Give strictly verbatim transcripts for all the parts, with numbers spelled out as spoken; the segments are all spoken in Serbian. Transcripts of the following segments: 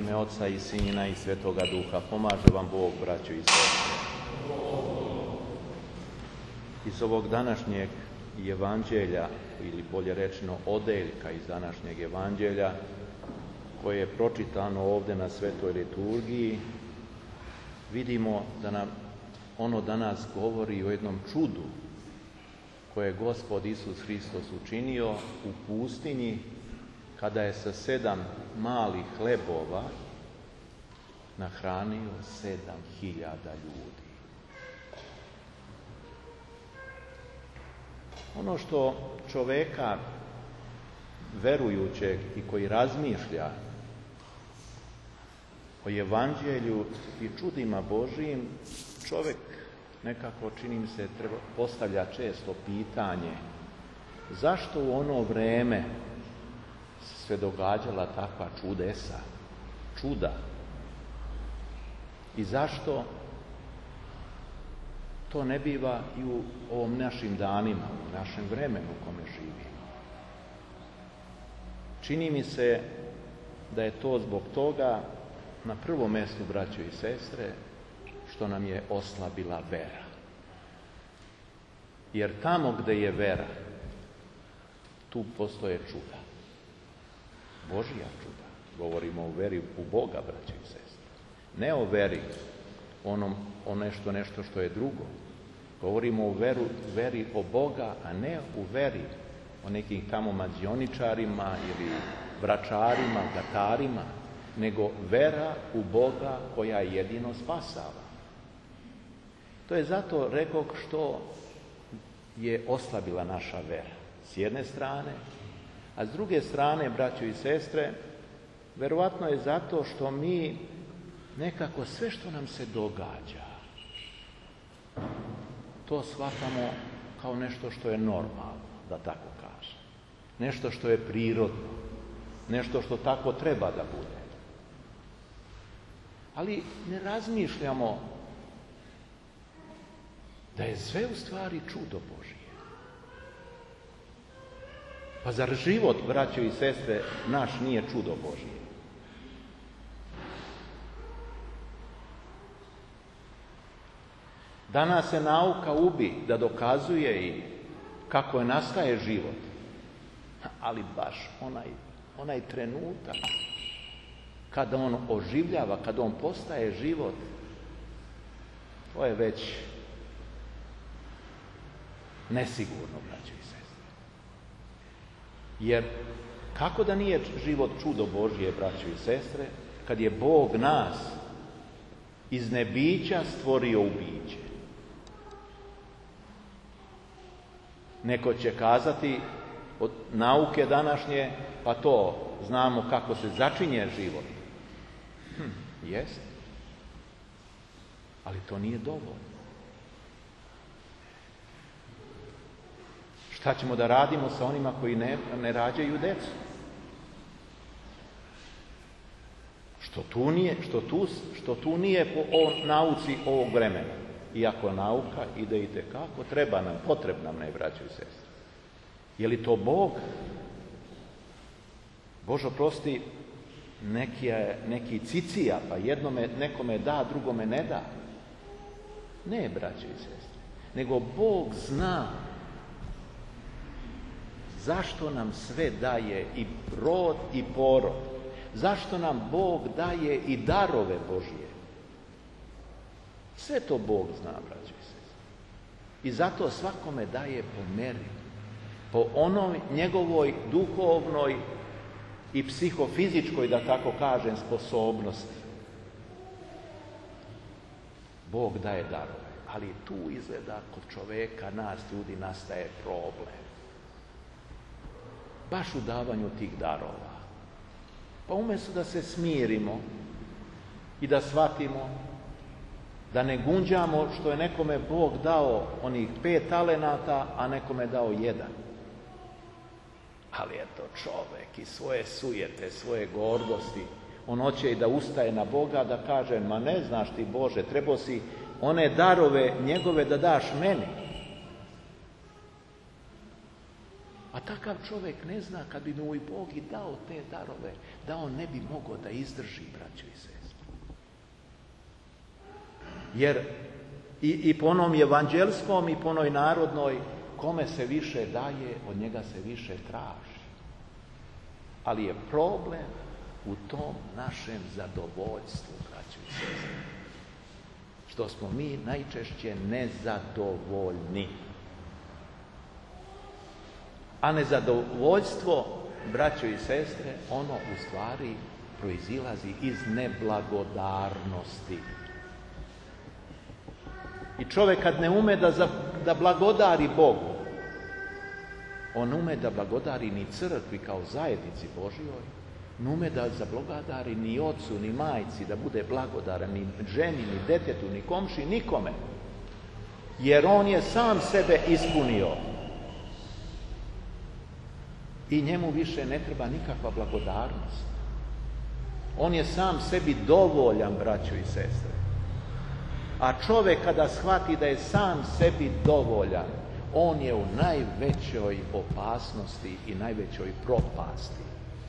ime Oca i Sina i Svetoga Duha. Pomaže vam Bog, braćo i sestre. Iz ovog današnjeg evanđelja, ili bolje rečeno odeljka iz današnjeg evanđelja, koje je pročitano ovdje na svetoj liturgiji, vidimo da nam ono danas govori o jednom čudu koje je Gospod Isus Hristos učinio u pustinji, kada je sa sedam malih hlebova nahranio sedam hiljada ljudi. Ono što čoveka verujućeg i koji razmišlja o evanđelju i čudima Božijim, čovjek nekako, čini mi se, treba, postavlja često pitanje zašto u ono vreme se događala takva čudesa, čuda, i zašto to ne biva i u ovom našim danima, u našem vremenu u kome živimo. Čini mi se da je to zbog toga, na prvom mjestu, braćo i sestre, što nam je oslabila vera. Jer tamo gdje je vera, tu postoje čuda. Božja čuda. Govorimo o veri u Boga, braćo i sestre. Ne o veri, onom, o nešto, nešto što je drugo. Govorimo o veru, veri o Boga, a ne u veri o nekim tamo mađioničarima ili vračarima, gatarima, nego vera u Boga koja jedino spasava. To je zato, rekoh, što je oslabila naša vera. S jedne strane, a s druge strane, braćo i sestre, verovatno je zato što mi nekako sve što nam se događa, to shvatamo kao nešto što je normalno, da tako kažem. Nešto što je prirodno, nešto što tako treba da bude. Ali ne razmišljamo da je sve u stvari čudo Božije. Pa zar život, braćo i sestre, naš nije čudo Božije? Danas se nauka ubi da dokazuje i kako je nastaje život. Ali baš onaj, onaj trenutak kada on oživljava, kada on postaje život, to je već nesigurno, braćo i sestre. Jer kako da nije život čudo Božje, braćo i sestre, kad je Bog nas iz nebića stvorio u biće? Neko će kazati od nauke današnje, pa to znamo kako se začinje život. Hm, jest. Ali to nije dovoljno. Šta ćemo da radimo sa onima koji ne, ne rađaju decu? Što tu nije, što tu, što tu nije po o, nauci ovog vremena. Iako nauka ide i tekako, treba nam, potrebna nam je, braćo i sestre. Je li to Bog? Bože oprosti, neki, neki cicija, pa jednome, nekome da, drugome ne da. Ne, braćo i sestre. Nego Bog zna zašto nam sve daje i rod i porod. Zašto nam Bog daje i darove Božije. Sve to Bog zna, braćo i sestre. I zato svakome daje po meri, po onoj njegovoj duhovnoj i psihofizičkoj, da tako kažem, sposobnosti. Bog daje darove, ali tu izgleda kod čoveka, nas ljudi, nastaje problem. Baš u davanju tih darova. Pa umjesto da se smirimo i da shvatimo, da ne gunđamo što je nekome Bog dao onih pet talenata, a nekome dao jedan. Ali eto, čovek i svoje sujete, svoje gordosti, on hoće i da ustaje na Boga, da kaže, ma ne znaš ti Bože, trebao si one darove njegove da daš meni. A takav čovjek ne zna kad bi mu i Bog i dao te darove, da on ne bi mogao da izdrži, braćo i sestre. Jer i, i po onom evanđelskom i po onoj narodnoj, kome se više daje, od njega se više traži. Ali je problem u tom našem zadovoljstvu, braćo i sestre. Što smo mi najčešće nezadovoljni. A nezadovoljstvo, braćo i sestre, ono u stvari proizilazi iz neblagodarnosti. I čovjek kad ne ume da, za, da blagodari Bogu, on ume da blagodari ni crkvi kao zajednici Božjoj, ne ume da zablagodari ni ocu, ni majci, da bude blagodaran, ni ženi, ni detetu, ni komši, nikome. Jer on je sam sebe ispunio. I njemu više ne treba nikakva blagodarnost. On je sam sebi dovoljan, braćo i sestre. A čovjek kada shvati da je sam sebi dovoljan, on je u najvećoj opasnosti i najvećoj propasti.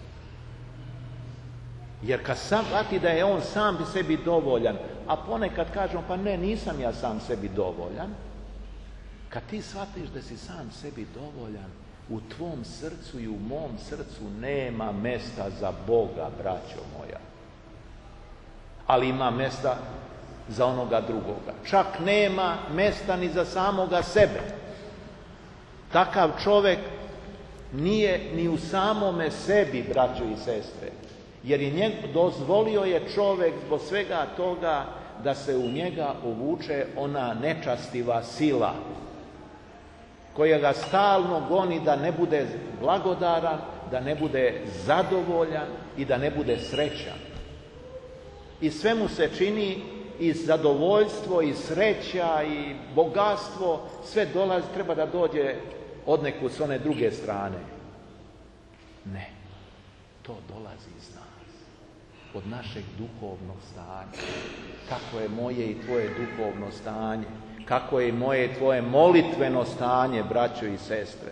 Jer kad shvati da je on sam sebi dovoljan, a ponekad kažemo, pa ne, nisam ja sam sebi dovoljan, kad ti shvatiš da si sam sebi dovoljan, u tvom srcu i u mom srcu nema mesta za Boga, braćo moja. Ali ima mesta za onoga drugoga. Čak nema mesta ni za samoga sebe. Takav čovjek nije ni u samome sebi, braćo i sestre. Jer je njeg, dozvolio je čovjek zbog svega toga da se u njega uvuče ona nečastiva sila koja ga stalno goni da ne bude blagodaran, da ne bude zadovoljan i da ne bude srećan. I sve mu se čini i zadovoljstvo i sreća i bogatstvo, sve dolazi, treba da dođe odnekud s one druge strane. Ne, to dolazi iz nas, od našeg duhovnog stanja. Kako je moje i tvoje duhovno stanje? Kako je moje i tvoje molitveno stanje, braćo i sestre?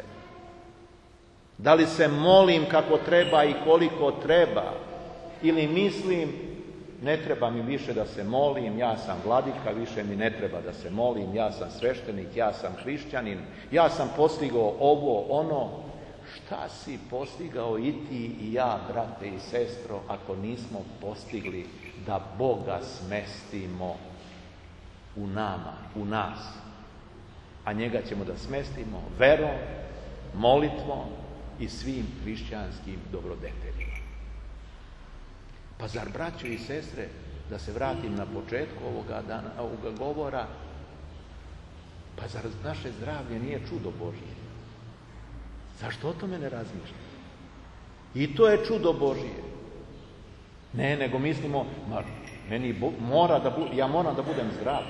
Da li se molim kako treba i koliko treba? Ili mislim, ne treba mi više da se molim, ja sam vladika, više mi ne treba da se molim, ja sam sveštenik, ja sam hrišćanin, ja sam postigao ovo, ono. Šta si postigao i ti i ja, brate i sestro, ako nismo postigli da Boga smestimo u nama, u nas, a njega ćemo da smestimo verom, molitvom i svim hrišćanskim dobrodeteljima. Pa zar, braćo i sestre, da se vratim na početku ovoga dana, ovoga govora, pa zar naše zdravlje nije čudo Božje? Zašto o tome ne razmišljamo? I to je čudo Božje. Ne, nego mislimo, ma, meni Bog mora da bu, ja moram da budem zdrav.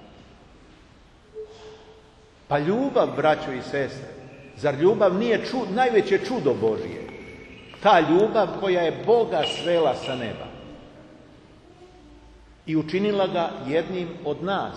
Pa ljubav, braćo i sestre, zar ljubav nije čud, najveće čudo Božje? Ta ljubav koja je Boga svela sa neba i učinila ga jednim od nas.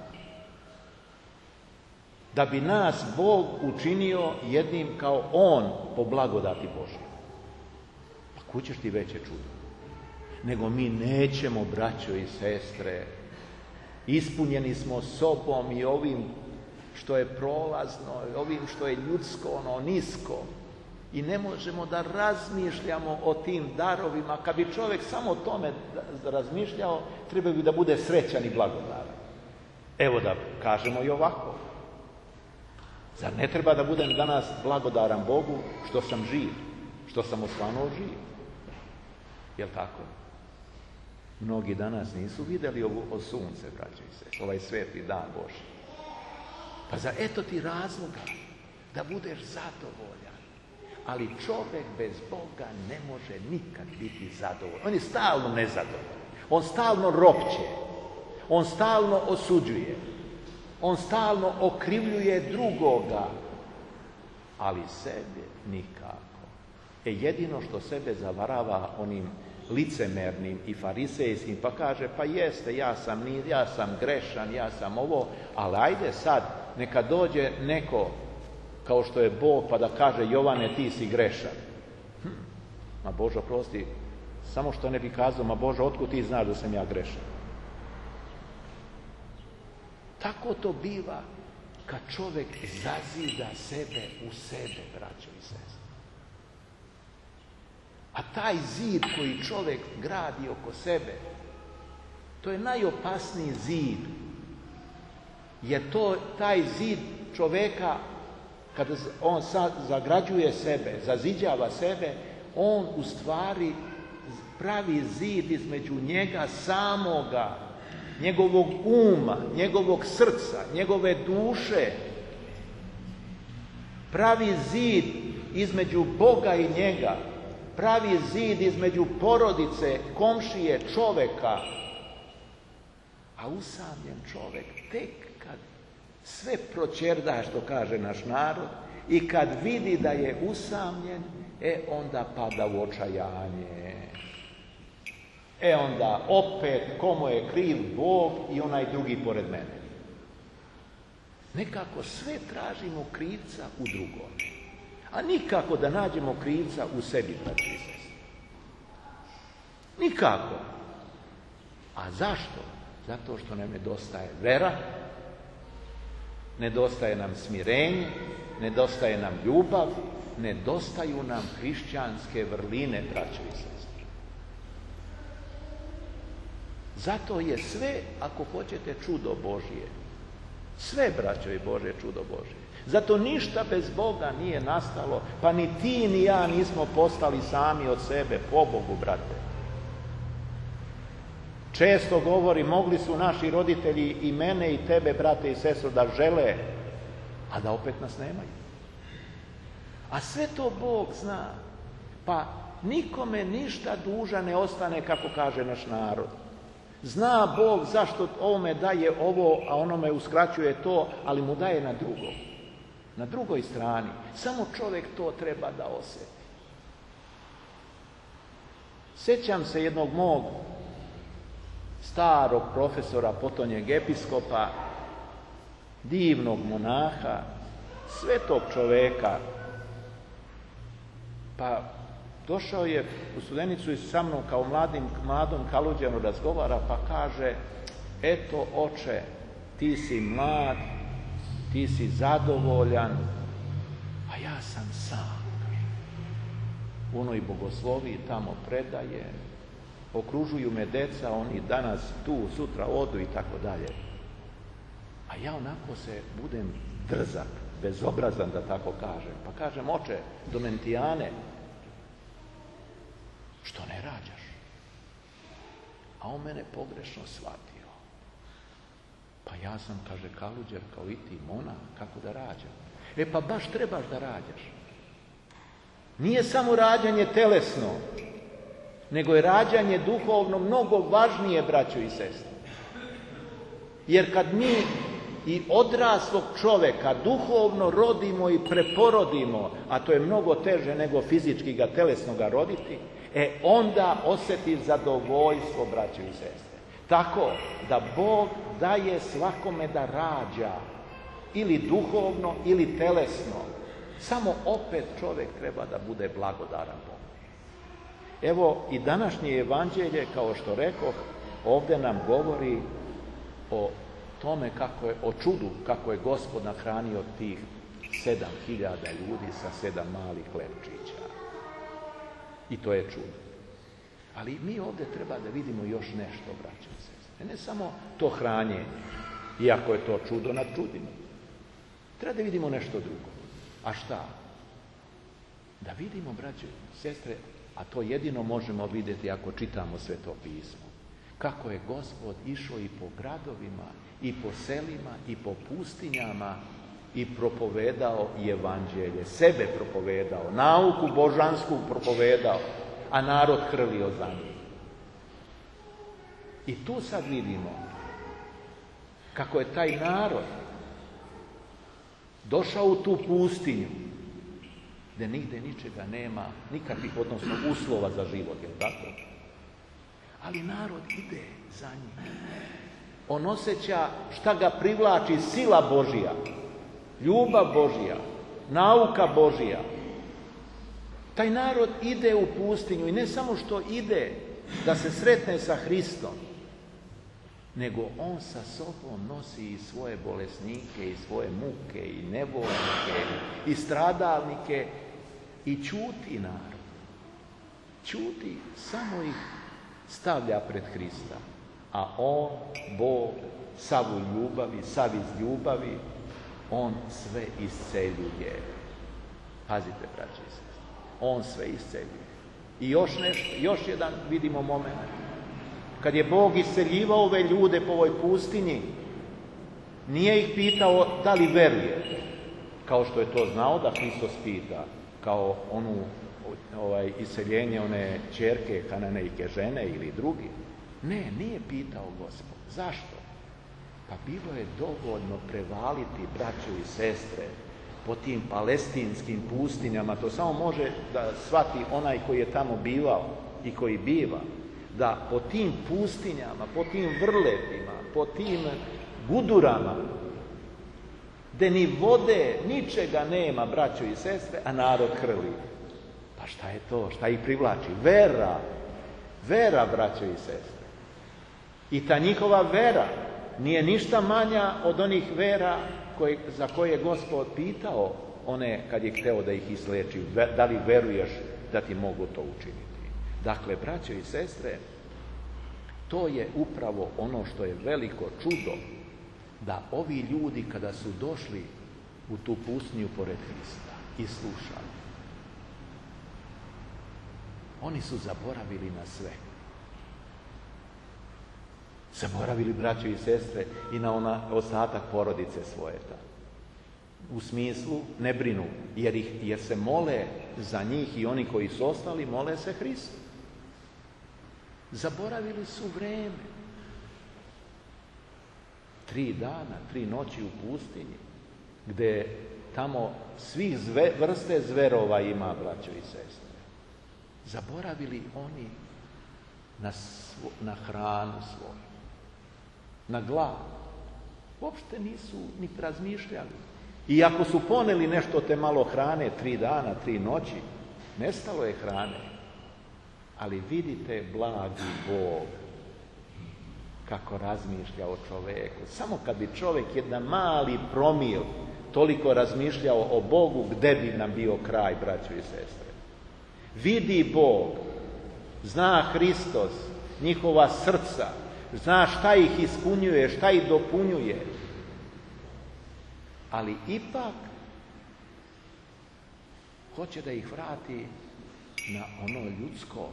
Da bi nas Bog učinio jednim kao On po blagodati Božje. Pa kud ćeš ti veće čudo? Nego mi nećemo, braćo i sestre, ispunjeni smo sobom i ovim što je prolazno, ovim što je ljudsko, ono nisko. I ne možemo da razmišljamo o tim darovima. Kad bi čovjek samo o tome razmišljao, treba bi da bude srećan i blagodaran. Evo da kažemo i ovako. Zar ne treba da budem danas blagodaran Bogu što sam živ, što sam osvanuo živ? Jel tako? Mnogi danas nisu vidjeli ovo o sunce, braćo i sestre, ovaj sveti dan Božji. Pa za eto ti razloga da budeš zadovoljan. Ali čovjek bez Boga ne može nikad biti zadovoljan. On je stalno nezadovoljan. On stalno ropće. On stalno osuđuje. On stalno okrivljuje drugoga. Ali sebe nikako. E jedino što sebe zavarava onim licemernim i farisejskim, pa kaže, pa jeste, ja sam, ja sam grešan, ja sam ovo, ali ajde sad, neka dođe neko kao što je Bog, pa da kaže Jovane, ti si grešan. Hm. Ma Bože, oprosti, samo što ne bi kazao, ma Bože, otkud ti znaš da sam ja grešan? Tako to biva kad čovjek zazida sebe u sebe, braćo i sestre. A taj zid koji čovjek gradi oko sebe, to je najopasniji zid. Jer to, taj zid čovjeka, kada on zagrađuje sebe, zaziđava sebe, on u stvari pravi zid između njega samoga, njegovog uma, njegovog srca, njegove duše. Pravi zid između Boga i njega. Pravi zid između porodice, komšije, čovjeka. A usamljen čovjek tek kad sve proćerda, što kaže naš narod, i kad vidi da je usamljen, e onda pada u očajanje. E onda opet komu je kriv Bog i onaj drugi pored mene. Nekako sve tražimo krivca u drugom, a nikako da nađemo krivca u sebi, braći i sestre. Nikako. A zašto? Zato što nam nedostaje vera, nedostaje nam smirenje, nedostaje nam ljubav, nedostaju nam hrišćanske vrline, braćo i sestre. Zato je sve, ako hoćete, čudo Božje. Sve, braćo i Bože, čudo Božje. Zato ništa bez Boga nije nastalo, pa ni ti ni ja nismo postali sami od sebe, po Bogu, brate. Često govori, mogli su naši roditelji i mene i tebe, brate i sestro, da žele, a da opet nas nemaju. A sve to Bog zna. Pa nikome ništa duža ne ostane, kako kaže naš narod. Zna Bog zašto ovome daje ovo, a onome uskraćuje to, ali mu daje na drugom. Na drugoj strani. Samo čovjek to treba da osjeti. Sjećam se jednog mog starog profesora, potonjeg episkopa, divnog monaha, svetog čovjeka. Pa došao je u Studenicu i sa mnom kao mladim, mladom Kaluđanu razgovara, pa kaže, eto oče, ti si mlad, ti si zadovoljan, a ja sam sam. U onoj bogosloviji tamo predaje, okružuju me deca, oni danas tu, sutra odu i tako dalje. A ja onako se budem drzak, bezobrazan, da tako kažem. Pa kažem, oče, Domentijane, što ne rađaš? A on mene pogrešno shvatio. Pa ja sam, kaže, Kaluđer, kao i ti, monah, kako da rađam? E pa baš trebaš da rađaš. Nije samo rađanje telesno, nego je rađanje duhovno mnogo važnije, braćo i sestre. Jer kad mi i odraslog čovjeka duhovno rodimo i preporodimo, a to je mnogo teže nego fizički ga, telesno ga roditi, e onda osjeti zadovoljstvo, braćo i sestre. Tako da Bog daje svakome da rađa, ili duhovno, ili telesno. Samo opet čovjek treba da bude blagodaran Bogu. Evo i današnje evanđelje, kao što rekoh, ovdje nam govori o tome kako je, o čudu, kako je Gospod nahranio tih sedam hiljada ljudi sa sedam malih hlebčića. I to je čudo. Ali mi ovdje treba da vidimo još nešto, braćo i sestre. Ne samo to hranjenje, iako je to čudo nad čudima. Treba da vidimo nešto drugo. A šta? Da vidimo, braćo i sestre, a to jedino možemo vidjeti ako čitamo Sveto pismo. Kako je Gospod išao i po gradovima, i po selima, i po pustinjama i propovedao i evanđelje. Sebe propovedao, nauku božansku propovedao, a narod hrlio za njim. I tu sad vidimo kako je taj narod došao u tu pustinju gdje nigdje ničega nema, nikakvih, odnosno uslova za život, jel tako? Ali narod ide za njim. On osjeća šta ga privlači, sila Božja, ljubav Božja, nauka Božja. Taj narod ide u pustinju i ne samo što ide da se sretne sa Hristom, nego on sa sobom nosi i svoje bolesnike, i svoje muke, i nevoljnike, i stradalnike, i ćuti narod. Ćuti, samo ih stavlja pred Hrista. A on, Bog, sav u ljubavi, sav iz ljubavi, on sve isceljuje. Pazite, braće i sestre, on sve isceljuje. I još nešto, još jedan vidimo moment. Kad je Bog isceljivao ove ljude po ovoj pustinji, nije ih pitao da li verujete, kao što je to znao da Hristos pita, kao onu ovaj, isceljenje one ćerke kananejke žene ili drugi. Ne, nije pitao Gospod. Zašto? Pa bilo je dovoljno prevaliti, braćo i sestre, po tim palestinskim pustinjama. To samo može da shvati onaj koji je tamo bivao i koji biva. Da po tim pustinjama, po tim vrletima, po tim gudurama, gde ni vode, ničega nema, braćo i sestre, a narod hrli. Pa šta je to? Šta ih privlači? Vera. Vera, braćo i sestre. I ta njihova vera nije ništa manja od onih vera koje, za koje je Gospod pitao one kad je hteo da ih izleči. Da li veruješ da ti mogu to učiniti? Dakle, braćo i sestre, to je upravo ono što je veliko čudo, da ovi ljudi kada su došli u tu pustinju pored Hrista i slušali, oni su zaboravili na sve. Zaboravili, braćo i sestre, i na ona ostatak porodice svoje. U smislu ne brinu, jer, ih, jer se mole za njih i oni koji su ostali, mole se Hristu. Zaboravili su vreme. Tri dana, tri noći u pustinji, gde tamo svih zve, vrste zverova ima, braćo i sestre. Zaboravili oni na, svo, na hranu svoju, na glavu. Uopšte nisu ni razmišljali. I ako su poneli nešto te malo hrane, tri dana, tri noći, nestalo je hrane. Ali vidite blagi Bog kako razmišlja o čoveku. Samo kad bi čovjek jedan mali promil toliko razmišljao o Bogu, gde bi nam bio kraj, braćo i sestre. Vidi Bog, zna Hristos, njihova srca, zna šta ih ispunjuje, šta ih dopunjuje. Ali ipak hoće da ih vrati na ono ljudsko.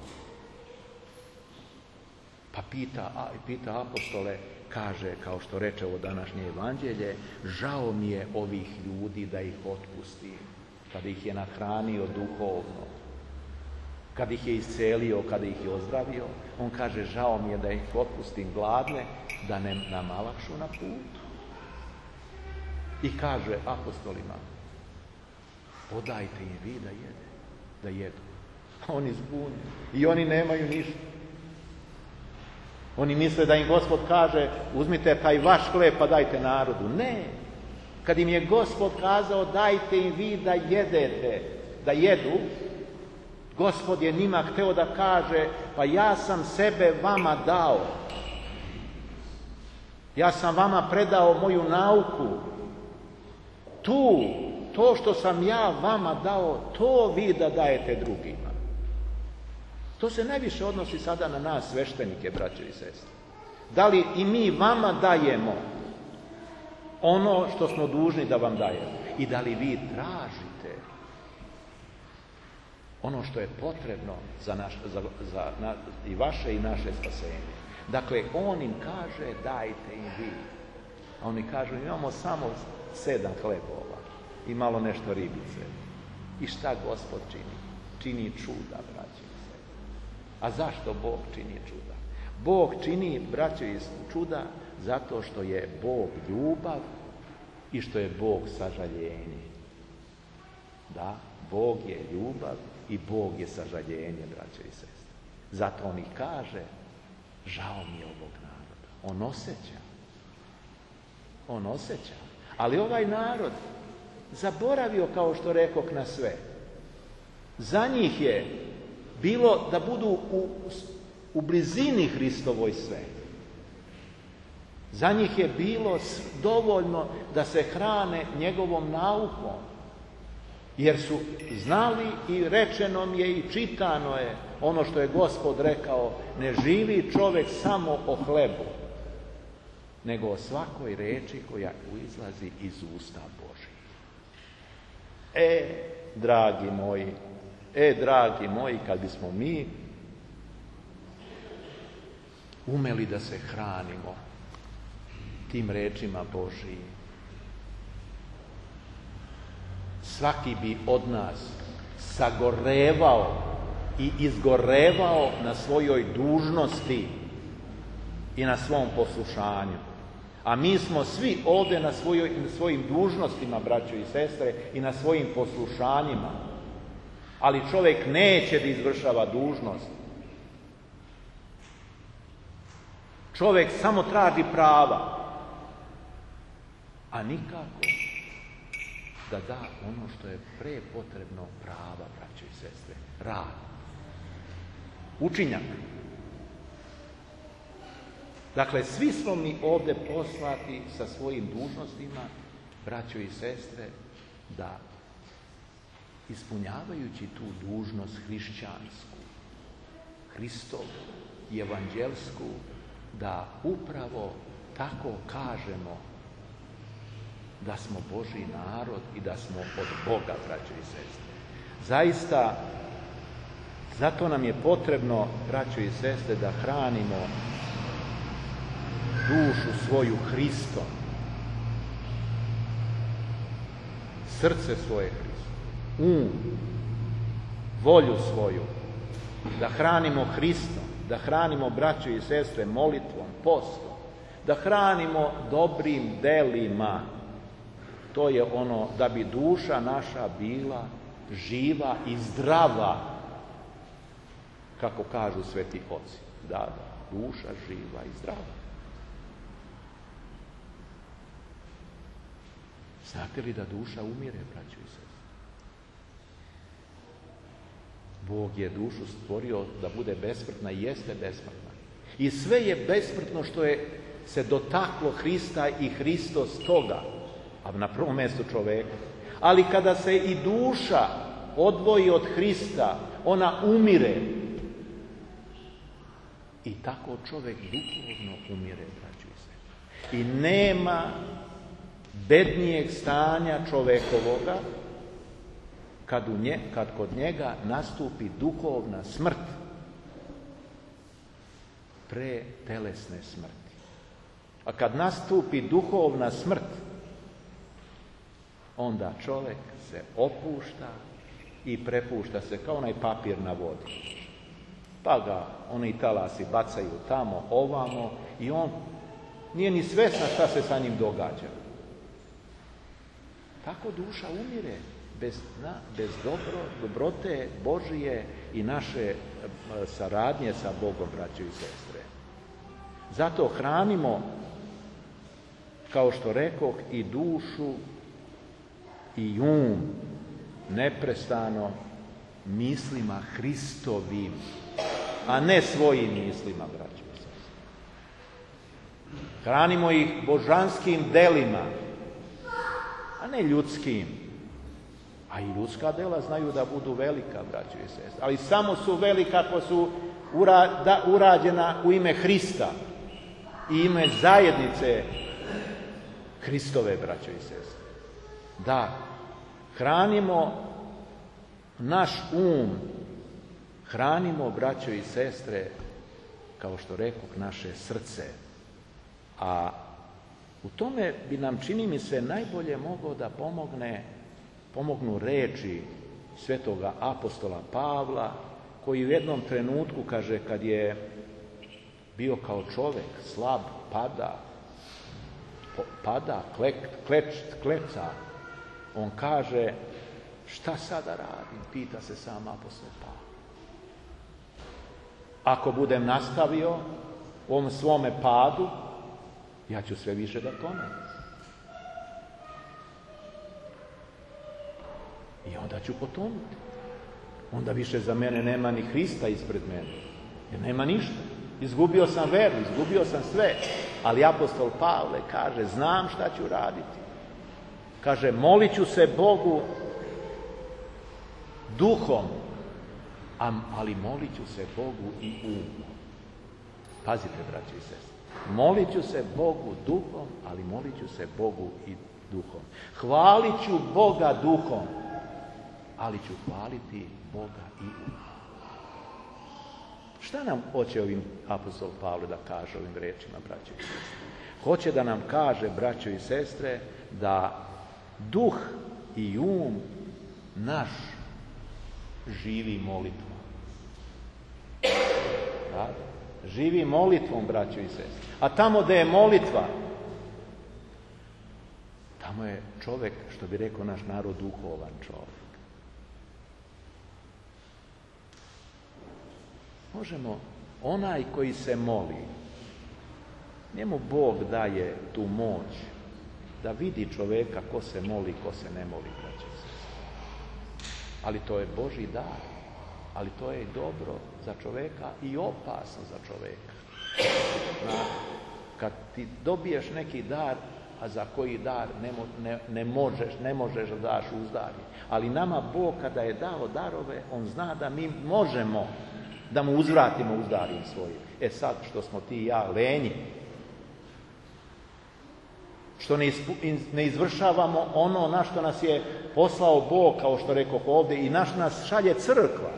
Pa pita, a, pita apostole, kaže, kao što reče ovo današnje evanđelje, žao mi je ovih ljudi da ih otpusti, kada ih je nahranio duhovno, kada ih je iscelio, kada ih je ozdravio. On kaže, žao mi je da ih otpustim gladne, da ne nam olakšu na putu. I kaže apostolima, podajte im vi da jede, da jedu. Oni zbunju i oni nemaju ništa. Oni misle da im Gospod kaže, uzmite taj vaš hleb pa dajte narodu. Ne. Kad im je Gospod kazao, dajte im vi da jedete, da jedu, Gospod je njima hteo da kaže, pa ja sam sebe vama dao. Ja sam vama predao moju nauku. Tu, to što sam ja vama dao, to vi da dajete drugima. To se najviše odnosi sada na nas, sveštenike, braćo i sestre. Da li i mi vama dajemo ono što smo dužni da vam dajemo? I da li vi tražite ono što je potrebno za, naš, za, za na, i vaše i naše spasenje? Dakle, on im kaže, dajte im vi. A oni kažu, imamo samo sedam hlebova i malo nešto ribice. I šta Gospod čini? Čini čuda, braćo i sestre. A zašto Bog čini čuda? Bog čini, braćo i čuda, zato što je Bog ljubav i što je Bog sažaljenje. Da, Bog je ljubav i Bog je sažaljenje, braćo i sestre. Zato on i kaže, žao mi je ovog naroda. On osjeća. On osjeća. Ali ovaj narod zaboravio, kao što rekoh, na sve. Za njih je bilo da budu u, u blizini Hristovoj sve. Za njih je bilo dovoljno da se hrane njegovom naukom, jer su znali i rečeno mi je i čitano je ono što je Gospod rekao, ne živi čovjek samo o hlebu, nego o svakoj reči koja izlazi iz usta Božih. E, dragi moji, e, dragi moji, kad bismo mi umeli da se hranimo tim rečima Božijim, svaki bi od nas sagorevao i izgorevao na svojoj dužnosti i na svom poslušanju. A mi smo svi ovdje na, svojoj, na svojim dužnostima, braćo i sestre, i na svojim poslušanjima. Ali čovjek neće da izvršava dužnost. Čovjek samo traži prava, a nikako da da ono što je pre potrebno prava, braćo i sestre, rad, učinjak. Dakle, svi smo mi ovdje poslati sa svojim dužnostima, braćo i sestre, da ispunjavajući tu dužnost hrišćansku, Hristovu i evanđelsku, da upravo tako kažemo da smo Božji narod i da smo od Boga, braćo i sestre. Zaista, zato nam je potrebno, braćo i sestre, da hranimo dušu svoju Hristom, srce svoje Hristom, um, volju svoju, da hranimo Hristom, da hranimo, braćo i sestre, molitvom, postom, da hranimo dobrim delima. To je ono da bi duša naša bila živa i zdrava, kako kažu sveti oci. Da, da, duša živa i zdrava. Znate li da duša umire, braćo i sestre? Bog je dušu stvorio da bude besmrtna i jeste besmrtna. I sve je besmrtno što je se dotaklo Hrista i Hristos toga, a na prvom mjestu čoveka. Ali kada se i duša odvoji od Hrista, ona umire. I tako čovjek duhovno umire, braćo i sestre. I nema bednijeg stanja čovjekovoga kad, u nje, kad kod njega nastupi duhovna smrt pre telesne smrti. A kad nastupi duhovna smrt, onda čovjek se opušta i prepušta se kao onaj papir na vodi. Pa ga oni talasi bacaju tamo, ovamo i on nije ni svesna šta se sa njim događa. Tako duša umire bez, na, bez dobro, dobrote Božije i naše saradnje sa Bogom, braćo i sestre. Zato hranimo, kao što rekoh, i dušu i um neprestano mislima Hristovim, a ne svojim mislima, braćo i sestre. Hranimo ih božanskim delima, a ne ljudskim. A i ljudska dela znaju da budu velika, braćo i sestre, ali samo su velika ako su ura, da, urađena u ime Hrista i ime zajednice Hristove, braćo i sestre. Da, hranimo naš um, hranimo, braćo i sestre, kao što rekoh, naše srce. A u tome bi nam, čini mi se, najbolje mogao da pomogne, pomognu reči svetoga apostola Pavla, koji u jednom trenutku, kaže, kad je bio kao čovjek, slab, pada, pada, klek, kleč, kleca, on kaže, šta sada radim? Pita se sam apostol Pavle. Ako budem nastavio u ovom svome padu, ja ću sve više da tonem. I onda ću potonuti. Onda više za mene nema ni Hrista ispred mene. Jer nema ništa. Izgubio sam veru, izgubio sam sve. Ali apostol Pavle kaže, znam šta ću raditi. Kaže, molit ću se Bogu duhom, ali molit ću se Bogu i umom. Pazite, braći i sestre. Molit ću se Bogu duhom, ali molit ću se Bogu i duhom. Hvalit ću Boga duhom, ali ću hvaliti Boga i umom. Šta nam hoće ovim apostol Pavle da kaže ovim rečima, braćo i sestre? Hoće da nam kaže, braćo i sestre, da duh i um naš živi molitvom. Da? Živi molitvom, braćo i sestre. A tamo gde je molitva, tamo je čovjek, što bi rekao naš narod, duhovan čovjek. Možemo, onaj koji se moli, njemu Bog daje tu moć da vidi čovjeka ko se moli, ko se ne moli, braćo i sestre. Ali to je Božji dar. Ali to je i dobro za čovjeka i opasno za čovjeka. Kad ti dobiješ neki dar, a za koji dar ne, ne, ne možeš, ne možeš da daš uzdanje. Ali nama Bog kada je dao darove, on zna da mi možemo da mu uzvratimo uzdarjem svojim. E sad, što smo ti i ja lenji, što ne, ispu, ne izvršavamo ono na što nas je poslao Bog, kao što rekoh ovdje, i naš nas šalje crkva.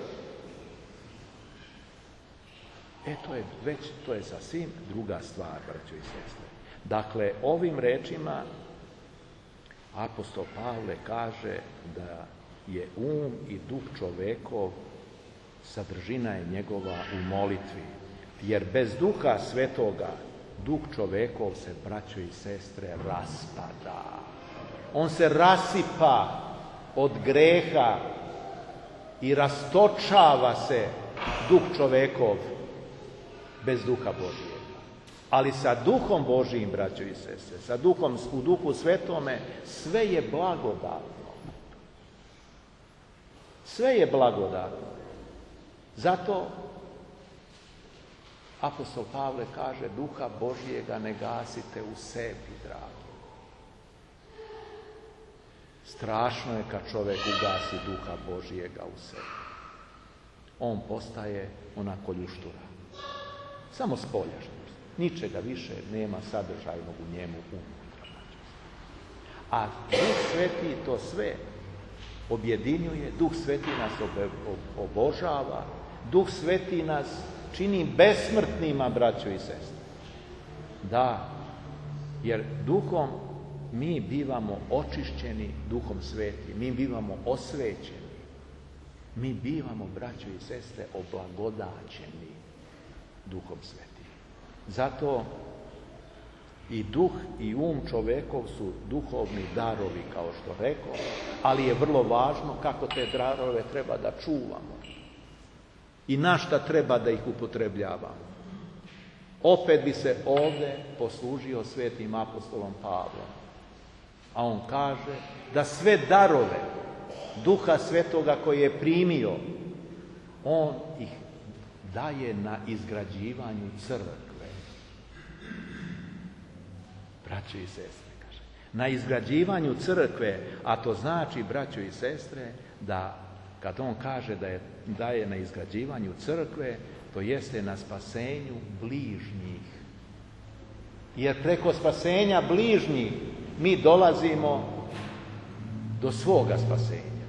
E, to je već, to je sasvim druga stvar, braćo i sestre. Dakle, ovim rečima apostol Pavle kaže da je um i duh čovekov, sadržina je njegova u molitvi. Jer bez duha svetoga, duh čovekov se, braćo i sestre, raspada. On se rasipa od greha i rastočava se duh čovekov bez duha Božijega. Ali sa duhom Božijim, braćo i sestre, sa duhom, u duhu svetome, sve je blagodatno. Sve je blagodatno. Zato apostol Pavle kaže, duha Božijega ne gasite u sebi, dragi. Strašno je kad čovjek ugasi duha Božijega u sebi. On postaje onako ljuštura. Samo spoljašnjost. Ničega više nema sadržajnog u njemu unutra. A Duh Sveti to sve objedinjuje, Duh Sveti nas obožava, Duh Sveti nas čini besmrtnima, braćo i sestre. Da, jer duhom mi bivamo očišćeni Duhom Svetim, mi bivamo osvećeni, mi bivamo, braćo i sestre, oblagodaćeni Duhom Svetim. Zato i duh i um čovekov su duhovni darovi, kao što rekao, ali je vrlo važno kako te darove treba da čuvamo i na šta treba da ih upotrebljavamo. Opet bi se ovdje poslužio svetim apostolom Pavlom, a on kaže da sve darove Duha Svetoga koje je primio, on ih daje na izgrađivanju crkve. Braćo i sestre, kaže. Na izgrađivanju crkve, a to znači, braćo i sestre, da kad on kaže da je daje na izgrađivanju crkve, to jeste na spasenju bližnjih. Jer preko spasenja bližnjih mi dolazimo do svoga spasenja.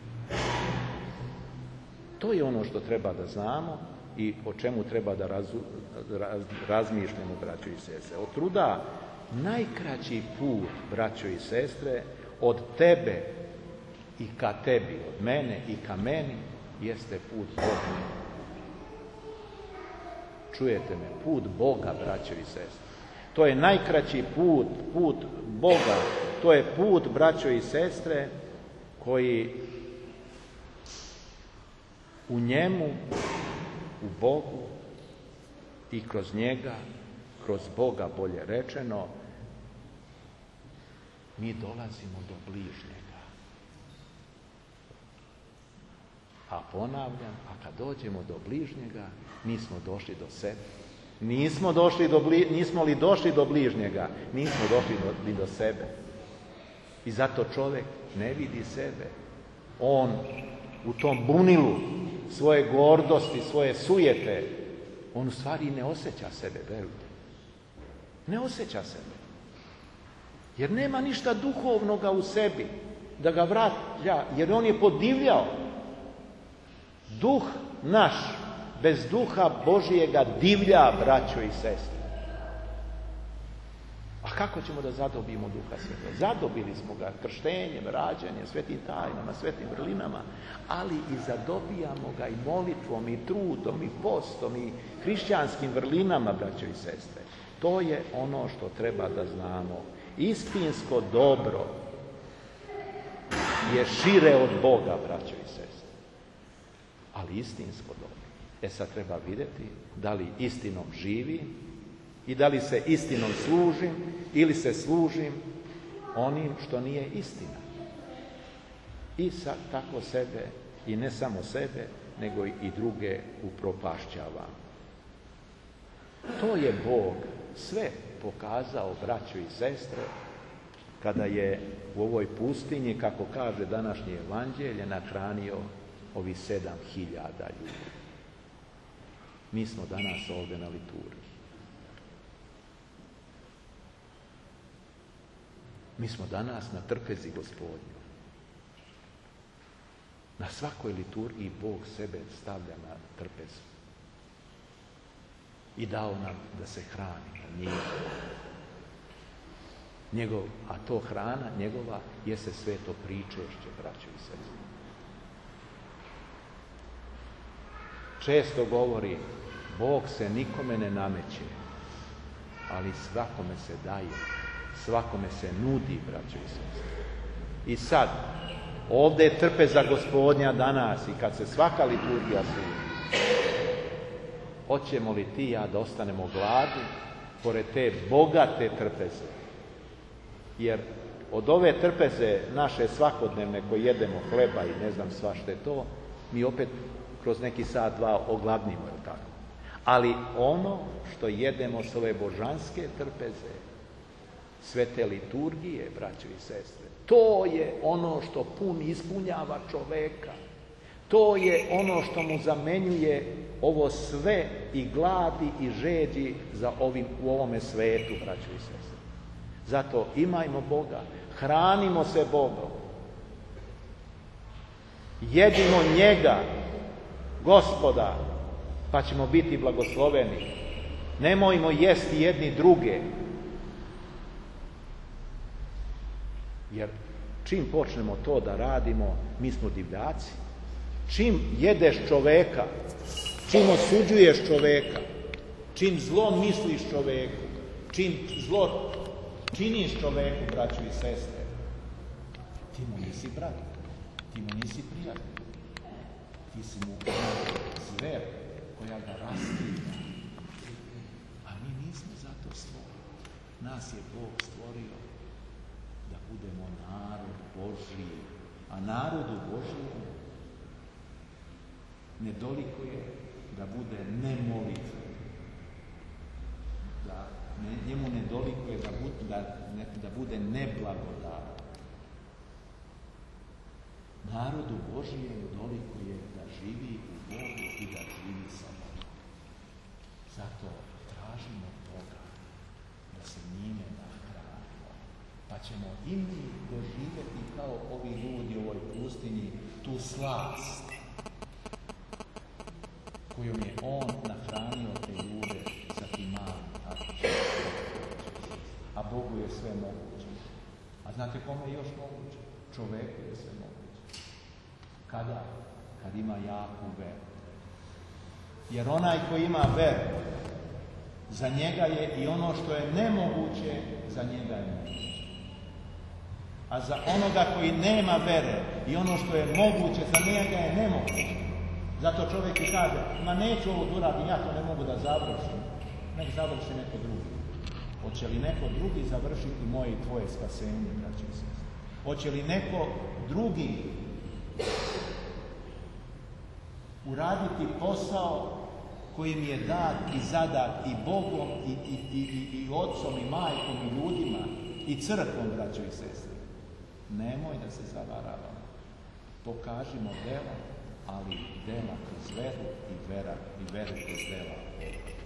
To je ono što treba da znamo i o čemu treba da razu, raz, razmišljamo, braćo i sestre. Od truda najkraći put, braćo i sestre, od tebe i ka tebi, od mene i ka meni, jeste put Boga. Čujete me? Put Boga, braćo i sestre. To je najkraći put, put Boga. To je put, braćo i sestre, koji u njemu, u Bogu i kroz njega, kroz Boga bolje rečeno, mi dolazimo do bližnjega. A ponavljam, a kad dođemo do bližnjega, mi smo došli do sebe. Nismo, došli do bli, nismo li došli do bližnjega, nismo došli do, ni do sebe. I zato čovjek ne vidi sebe. On u tom bunilu svoje gordosti, svoje sujete, on u stvari ne osjeća sebe, verujte. Ne osjeća sebe. Jer nema ništa duhovnoga u sebi da ga vraća, jer on je podivljao. Duh naš bez duha Božijega divlja, braćo i sestre. A kako ćemo da zadobijemo duha svetoga? Zadobili smo ga krštenjem, rađanjem, svetim tajnama, svetim vrlinama, ali i zadobijamo ga i molitvom, i trudom, i postom, i hrišćanskim vrlinama, braćo i sestre. To je ono što treba da znamo. Istinsko dobro je šire od Boga, braćo i sestre. Ali istinsko dobro. E sad treba vidjeti da li istinom živi i da li se istinom služim ili se služim onim što nije istina. I sad tako sebe, i ne samo sebe, nego i druge upropašćavam. To je Bog sve pokazao, braćo i sestre, kada je u ovoj pustinji, kako kaže današnje evanđelje, nahranio ovih sedam hiljada ljudi. Mi smo danas ovdje na liturgiji. Mi smo danas na trpezi Gospodnjoj. Na svakoj liturgiji Bog sebe stavlja na trpezu. I dao nam da se hrani na njih. Njegov, a to hrana njegova jeste sveto pričešće, braćo i sestre. Često govori, Bog se nikome ne nameće, ali svakome se daje, svakome se nudi, braćo i sestre. I sad, ovdje je trpeza Gospodnja danas i kad se svaka liturgija služi, hoćemo li ti i ja da ostanemo gladni pored te bogate trpeze? Jer od ove trpeze naše svakodnevne koje jedemo hleba i ne znam sva što je to, mi opet kroz neki sat, dva ogladnimo, je tako? Ali ono što jedemo s ove božanske trpeze, svete liturgije, braćo i sestre, to je ono što pun ispunjava čoveka. To je ono što mu zamenjuje ovo sve i gladi i žeđi za ovim, u ovome svetu, braćo i sestre. Zato imajmo Boga, hranimo se Bogom, jedimo njega, Gospoda, pa ćemo biti blagosloveni. Nemojmo jesti jedni druge. Jer čim počnemo to da radimo, mi smo divljaci. Čim jedeš čoveka, čim osuđuješ čoveka, čim zlo misliš čoveku, čim zlo činiš čoveku, braćo i sestre, ti mu nisi brat, ti mu nisi prijatelj, ti si mu zver koja ga rastiga. A mi nismo zato stvorili. Nas je Bog stvorio da budemo narod Božji, a narodu Božjem nedolikuje da bude nemolitven, da ne, njemu nedolikuje da bude, da, ne, da bude neblagodaran. Narodu Božjem dolikuje da živi u Bogu i da živi sa Bogom. Zato tražimo Boga da se njime nahranimo, pa ćemo i mi doživjeti kao ovi ljudi u ovoj pustinji tu slast kojom je On nahranio te ljude sa tim malim katićem. A Bogu je sve moguće. A znate kome je još moguće? Čoveku je sve moguće. Kada? Kad ima jaku veru. Jer onaj koji ima veru, za njega je i ono što je nemoguće, za njega je moguće. A za onoga koji nema vere i ono što je moguće, za njega je nemoguće. Zato čovjek i kaže, ma neću ovo da uradim, ja to ne mogu da završim. Nek završi neko drugi. Hoće li neko drugi završiti moje i tvoje spasenje, braćo i sestre? Hoće li neko drugi uraditi posao koji mi je dat i zadat i Bogom i, i, i, i, i ocom i majkom i ljudima i crkvom, braćo i sestre. Nemoj da se zavaravamo. Pokažimo dela, ali dela kroz veru i vera i veru kroz dela.